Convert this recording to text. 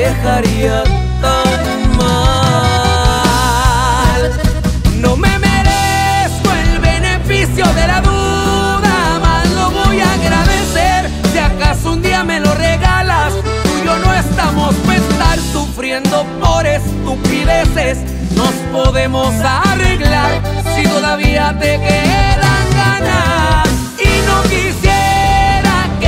dejaría tan mal. No me merezco el beneficio de la duda, más lo voy a agradecer si acaso un día me lo regalas. Tú y yo no estamos para estar sufriendo por estupideces. Nos podemos arreglar si todavía te quedan ganas y no quisiera